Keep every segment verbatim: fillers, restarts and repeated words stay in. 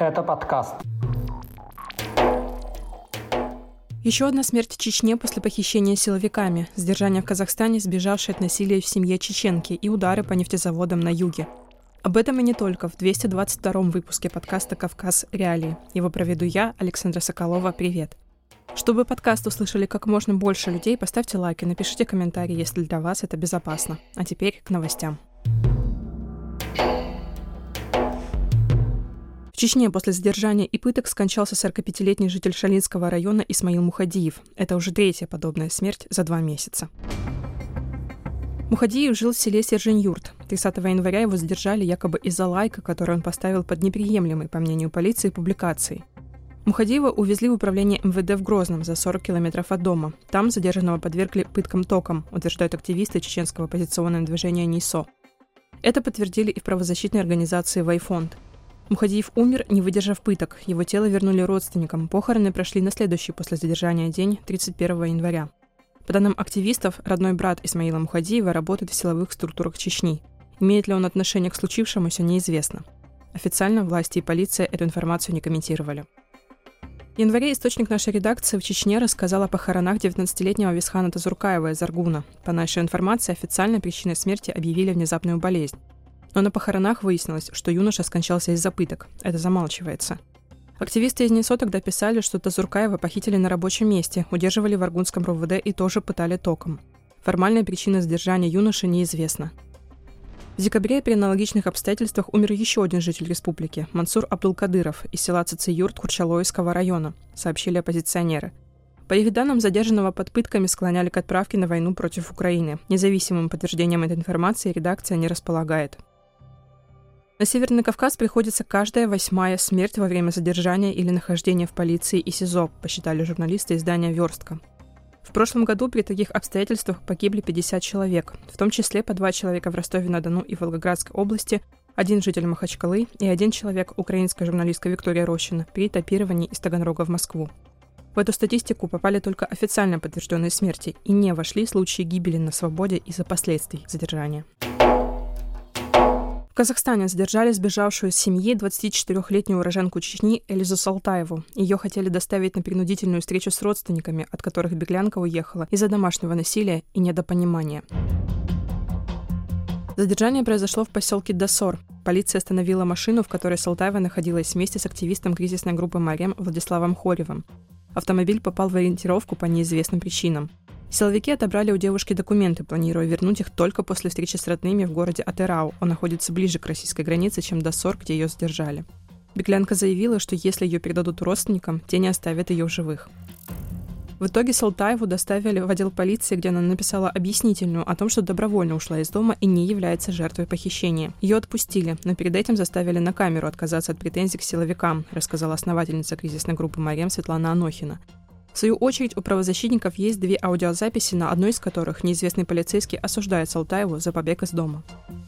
Это подкаст. Еще одна смерть в Чечне после похищения силовиками, сдержание в Казахстане, сбежавшее от насилия в семье чеченки и удары по нефтезаводам на юге. Об этом и не только в двести двадцать втором выпуске подкаста «Кавказ. Реалии». Его проведу я, Александра Соколова. Привет. Чтобы подкаст услышали как можно больше людей, поставьте лайк и напишите комментарий, если для вас это безопасно. А теперь к новостям. В Чечне после задержания и пыток скончался сорокапятилетний житель Шалинского района Исмаил Мухадиев. Это уже третья подобная смерть за два месяца. Мухадиев жил в селе Сержень-Юрт. тридцатого января его задержали якобы из-за лайка, который он поставил под неприемлемой, по мнению полиции, публикацией. Мухадиева увезли в управление эм вэ дэ в Грозном за сорок километров от дома. Там задержанного подвергли пыткам током, утверждают активисты чеченского оппозиционного движения НИСО. Это подтвердили и в правозащитной организации «Вайфонд». Мухадиев умер, не выдержав пыток. Его тело вернули родственникам. Похороны прошли на следующий после задержания день, тридцать первого января. По данным активистов, родной брат Исмаила Мухадиева работает в силовых структурах Чечни. Имеет ли он отношение к случившемуся, неизвестно. Официально власти и полиция эту информацию не комментировали. В январе источник нашей редакции в Чечне рассказал о похоронах девятнадцатилетнего Висхана Тазуркаева из Аргуна. По нашей информации, официально причиной смерти объявили внезапную болезнь. Но на похоронах выяснилось, что юноша скончался из-за пыток. Это замалчивается. Активисты из НИСО тогда писали, что Тазуркаева похитили на рабочем месте, удерживали в Аргунском эр вэ дэ и тоже пытали током. Формальная причина задержания юноши неизвестна. В декабре при аналогичных обстоятельствах умер еще один житель республики – Мансур Абдулкадыров из села Цици-Юрт Курчалойского района, сообщили оппозиционеры. По их данным, задержанного под пытками склоняли к отправке на войну против Украины. Независимым подтверждением этой информации редакция не располагает. На Северный Кавказ приходится каждая восьмая смерть во время задержания или нахождения в полиции и СИЗО, посчитали журналисты издания «Верстка». В прошлом году при таких обстоятельствах погибли пятьдесят человек, в том числе по два человека в Ростове-на-Дону и Волгоградской области, один житель Махачкалы и один человек, украинская журналистка Виктория Рощина, при этапировании из Таганрога в Москву. В эту статистику попали только официально подтвержденные смерти и не вошли случаи гибели на свободе из-за последствий задержания. В Казахстане задержали сбежавшую из семьи двадцатичетырёхлетнюю уроженку Чечни Эльзу Салтаеву. Ее хотели доставить на принудительную встречу с родственниками, от которых беглянка уехала из-за домашнего насилия и недопонимания. Задержание произошло в поселке Досор. Полиция остановила машину, в которой Салтаева находилась вместе с активистом кризисной группы «Марем» Владиславом Хоревым. Автомобиль попал в ориентировку по неизвестным причинам. Силовики отобрали у девушки документы, планируя вернуть их только после встречи с родными в городе Атырау. Он находится ближе к российской границе, чем Досор, где ее задержали. Беглянка заявила, что если ее передадут родственникам, те не оставят ее в живых. В итоге Салтаеву доставили в отдел полиции, где она написала объяснительную о том, что добровольно ушла из дома и не является жертвой похищения. Ее отпустили, но перед этим заставили на камеру отказаться от претензий к силовикам, рассказала основательница кризисной группы «Марем» Светлана Анохина. В свою очередь, у правозащитников есть две аудиозаписи, на одной из которых неизвестный полицейский осуждает Салтаеву за побег из дома.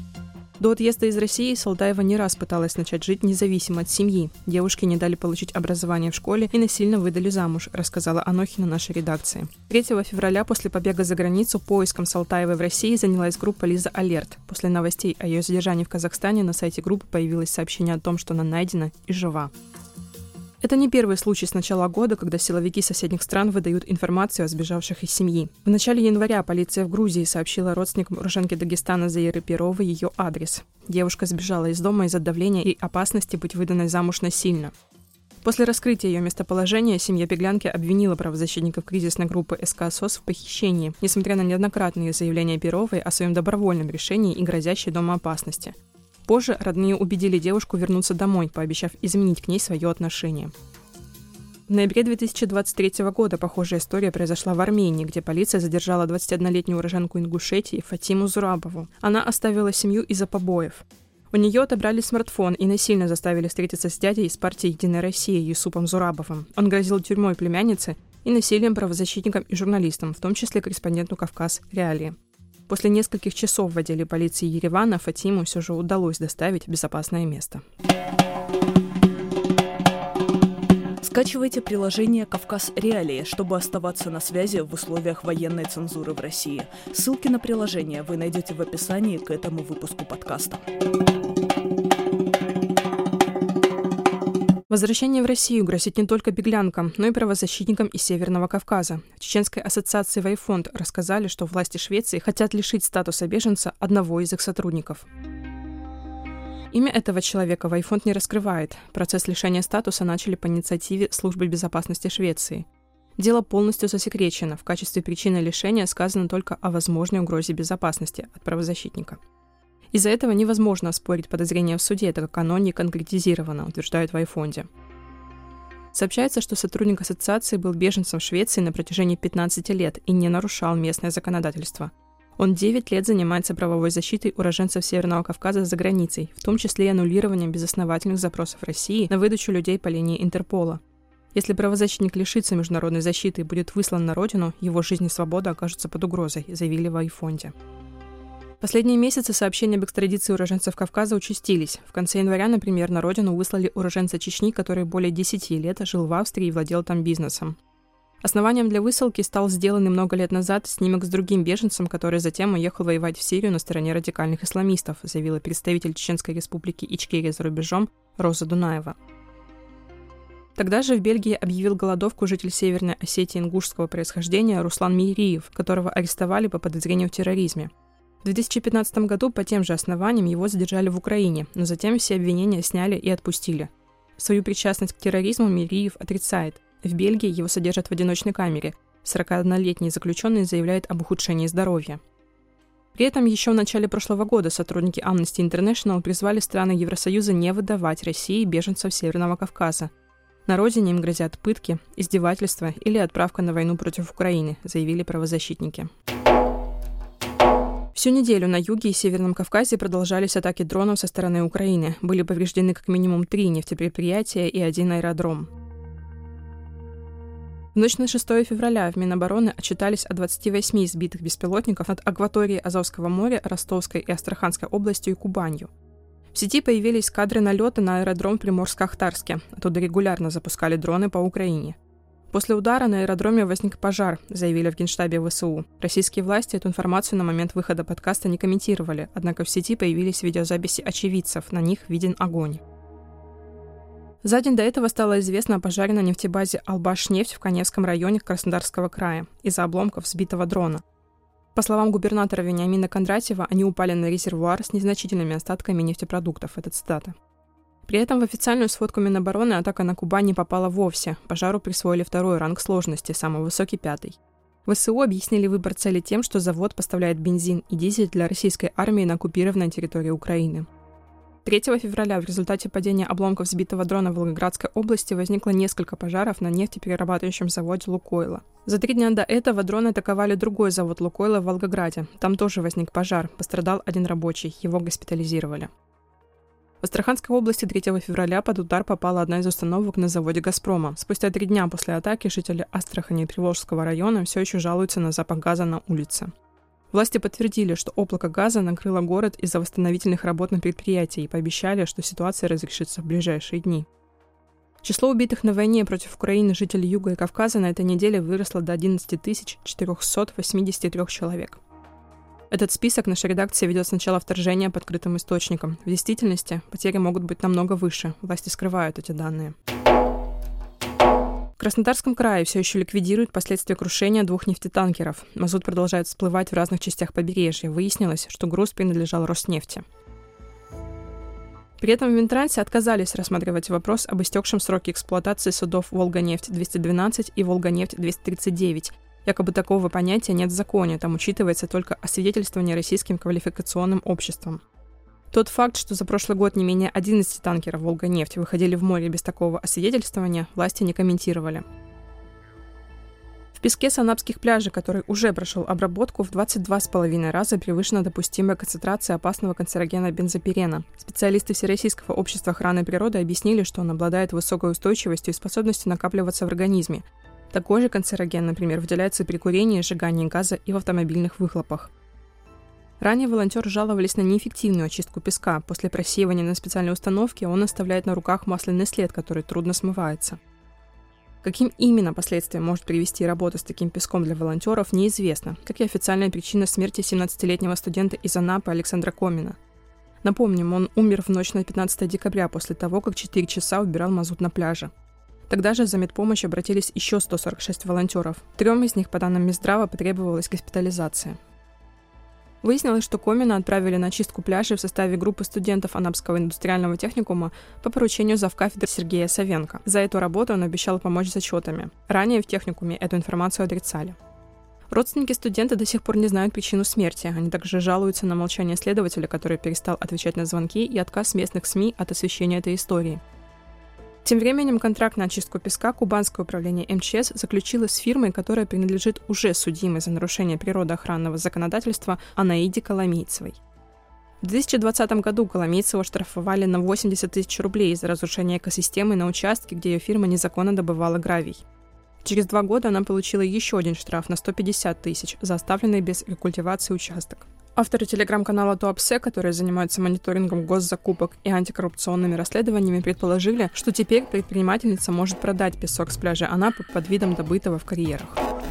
До отъезда из России Салтаева не раз пыталась начать жить независимо от семьи. Девушке не дали получить образование в школе и насильно выдали замуж, рассказала Анохина нашей редакции. третьего февраля после побега за границу поиском Салтаевой в России занялась группа «Лиза Алерт». После новостей о ее задержании в Казахстане на сайте группы появилось сообщение о том, что она найдена и жива. Это не первый случай с начала года, когда силовики соседних стран выдают информацию о сбежавших из семьи. В начале января полиция в Грузии сообщила родственникам уроженки Дагестана Заиры Перовой ее адрес. Девушка сбежала из дома из-за давления и опасности быть выданной замуж насильно. После раскрытия ее местоположения семья беглянки обвинила правозащитников кризисной группы эс ка СОС в похищении, несмотря на неоднократные заявления Перовой о своем добровольном решении и грозящей дома опасности. Позже родные убедили девушку вернуться домой, пообещав изменить к ней свое отношение. В ноябре две тысячи двадцать третьего года похожая история произошла в Армении, где полиция задержала двадцатиоднолетнюю уроженку Ингушетии Фатиму Зурабову. Она оставила семью из-за побоев. У нее отобрали смартфон и насильно заставили встретиться с дядей из партии «Единая Россия» Юсупом Зурабовым. Он грозил тюрьмой племянницы и насилием правозащитникам и журналистам, в том числе корреспонденту «Кавказ. Реалии». После нескольких часов в отделе полиции Еревана Фатиму все же удалось доставить в безопасное место. Скачивайте приложение «Кавказ. Реалии», чтобы оставаться на связи в условиях военной цензуры в России. Ссылки на приложение вы найдете в описании к этому выпуску подкаста. Возвращение в Россию грозит не только беглянкам, но и правозащитникам из Северного Кавказа. В Чеченской ассоциации «Вайфонд» рассказали, что власти Швеции хотят лишить статуса беженца одного из их сотрудников. Имя этого человека «Вайфонд» не раскрывает. Процесс лишения статуса начали по инициативе Службы безопасности Швеции. Дело полностью засекречено. В качестве причины лишения сказано только о возможной угрозе безопасности от правозащитника. Из-за этого невозможно оспорить подозрение в суде, так как оно не конкретизировано, утверждают в Вайфонде. Сообщается, что сотрудник ассоциации был беженцем в Швеции на протяжении пятнадцати лет и не нарушал местное законодательство. Он девять лет занимается правовой защитой уроженцев Северного Кавказа за границей, в том числе и аннулированием безосновательных запросов России на выдачу людей по линии Интерпола. Если правозащитник лишится международной защиты и будет выслан на родину, его жизнь и свобода окажутся под угрозой, заявили в Вайфонде. Последние месяцы сообщения об экстрадиции уроженцев Кавказа участились. В конце января, например, на родину выслали уроженца Чечни, который более десяти лет жил в Австрии и владел там бизнесом. Основанием для высылки стал сделанный много лет назад снимок с другим беженцем, который затем уехал воевать в Сирию на стороне радикальных исламистов, заявила представитель Чеченской республики Ичкерия за рубежом Роза Дунаева. Тогда же в Бельгии объявил голодовку житель Северной Осетии ингушского происхождения Руслан Мириев, которого арестовали по подозрению в терроризме. В две тысячи пятнадцатом году по тем же основаниям его задержали в Украине, но затем все обвинения сняли и отпустили. Свою причастность к терроризму Мириев отрицает. В Бельгии его содержат в одиночной камере. сорокаоднолетний заключенный заявляет об ухудшении здоровья. При этом еще в начале прошлого года сотрудники Amnesty International призвали страны Евросоюза не выдавать России беженцев Северного Кавказа. На родине им грозят пытки, издевательства или отправка на войну против Украины, заявили правозащитники. Всю неделю на юге и Северном Кавказе продолжались атаки дронов со стороны Украины. Были повреждены как минимум три нефтепредприятия и один аэродром. В ночь на шестое февраля в Минобороны отчитались о двадцати восьми сбитых беспилотников над акваторией Азовского моря, Ростовской и Астраханской областью и Кубанью. В сети появились кадры налета на аэродром в Приморско-Ахтарске. Оттуда регулярно запускали дроны по Украине. После удара на аэродроме возник пожар, заявили в Генштабе ВСУ. Российские власти эту информацию на момент выхода подкаста не комментировали, однако в сети появились видеозаписи очевидцев, на них виден огонь. За день до этого стало известно о пожаре на нефтебазе «Албашнефть» в Каневском районе Краснодарского края из-за обломков сбитого дрона. По словам губернатора Вениамина Кондратьева, они упали на резервуар с незначительными остатками нефтепродуктов. Это цитата. При этом в официальную сводку Минобороны атака на Кубань не попала вовсе. Пожару присвоили второй ранг сложности, самый высокий – пятый. ВСУ объяснили выбор цели тем, что завод поставляет бензин и дизель для российской армии на оккупированной территории Украины. третьего февраля в результате падения обломков сбитого дрона в Волгоградской области возникло несколько пожаров на нефтеперерабатывающем заводе «Лукойла». За три дня до этого дроны атаковали другой завод «Лукойла» в Волгограде. Там тоже возник пожар. Пострадал один рабочий. Его госпитализировали. В Астраханской области третьего февраля под удар попала одна из установок на заводе «Газпрома». Спустя три дня после атаки жители Астрахани и Приволжского района все еще жалуются на запах газа на улице. Власти подтвердили, что облако газа накрыло город из-за восстановительных работ на предприятии и пообещали, что ситуация разрешится в ближайшие дни. Число убитых на войне против Украины жителей Юга и Кавказа на этой неделе выросло до одиннадцати тысяч четырёхсот восьмидесяти трёх человек. Этот список наша редакция ведет с начала вторжения по открытым источникам. В действительности потери могут быть намного выше. Власти скрывают эти данные. В Краснодарском крае все еще ликвидируют последствия крушения двух нефтетанкеров. Мазут продолжает всплывать в разных частях побережья. Выяснилось, что груз принадлежал Роснефти. При этом в Минтрансе отказались рассматривать вопрос об истекшем сроке эксплуатации судов «Волганефть двести двенадцать» и «Волганефть двести тридцать девять». Якобы такого понятия нет в законе, там учитывается только освидетельствование российским квалификационным обществом. Тот факт, что за прошлый год не менее одиннадцати танкеров «Волганефть» выходили в море без такого освидетельствования, власти не комментировали. В песке санапских пляжей, который уже прошел обработку, в двадцать два с половиной раза превышена допустимая концентрация опасного канцерогена бензопирена. Специалисты Всероссийского общества охраны природы объяснили, что он обладает высокой устойчивостью и способностью накапливаться в организме. Такой же канцероген, например, выделяется при курении, сжигании газа и в автомобильных выхлопах. Ранее волонтеры жаловались на неэффективную очистку песка. После просеивания на специальной установке он оставляет на руках масляный след, который трудно смывается. Каким именно последствиям может привести работа с таким песком для волонтеров, неизвестно, как и официальная причина смерти семнадцатилетнего студента из Анапы Александра Комина. Напомним, он умер в ночь на пятнадцатое декабря после того, как четыре часа убирал мазут на пляже. Тогда же за медпомощь обратились еще сто сорок шесть волонтеров. Трем из них, по данным Минздрава, потребовалась госпитализация. Выяснилось, что Комина отправили на чистку пляжей в составе группы студентов Анапского индустриального техникума по поручению завкафедры Сергея Савенко. За эту работу он обещал помочь с зачетами. Ранее в техникуме эту информацию отрицали. Родственники студента до сих пор не знают причину смерти. Они также жалуются на молчание следователя, который перестал отвечать на звонки, и отказ местных СМИ от освещения этой истории. Тем временем контракт на очистку песка Кубанское управление эм че эс заключило с фирмой, которая принадлежит уже судимой за нарушение природоохранного законодательства Анаиде Коломейцевой. В две тысячи двадцатом году Коломейцеву штрафовали на восемьдесят тысяч рублей за разрушение экосистемы на участке, где ее фирма незаконно добывала гравий. Через два года она получила еще один штраф на сто пятьдесят тысяч за оставленный без рекультивации участок. Авторы телеграм-канала Туапсе, которые занимаются мониторингом госзакупок и антикоррупционными расследованиями, предположили, что теперь предпринимательница может продать песок с пляжа Анапы под видом добытого в карьерах.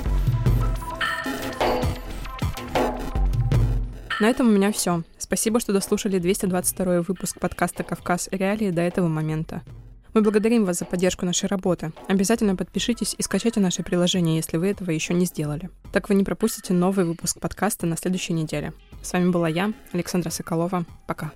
На этом у меня все. Спасибо, что дослушали двести двадцать второй выпуск подкаста «Кавказ. Реалии» до этого момента. Мы благодарим вас за поддержку нашей работы. Обязательно подпишитесь и скачайте наше приложение, если вы этого еще не сделали. Так вы не пропустите новый выпуск подкаста на следующей неделе. С вами была я, Александра Соколова. Пока.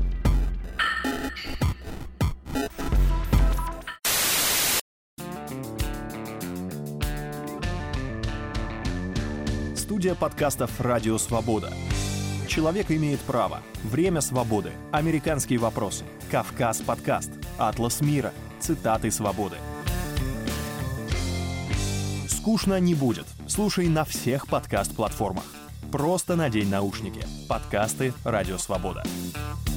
Студия подкастов «Радио Свобода». Человек имеет право. Время свободы. Американские вопросы. Кавказ подкаст. Атлас мира. Цитаты свободы. Скучно не будет. Слушай на всех подкаст-платформах. Просто надень наушники. Подкасты «Радио Свобода».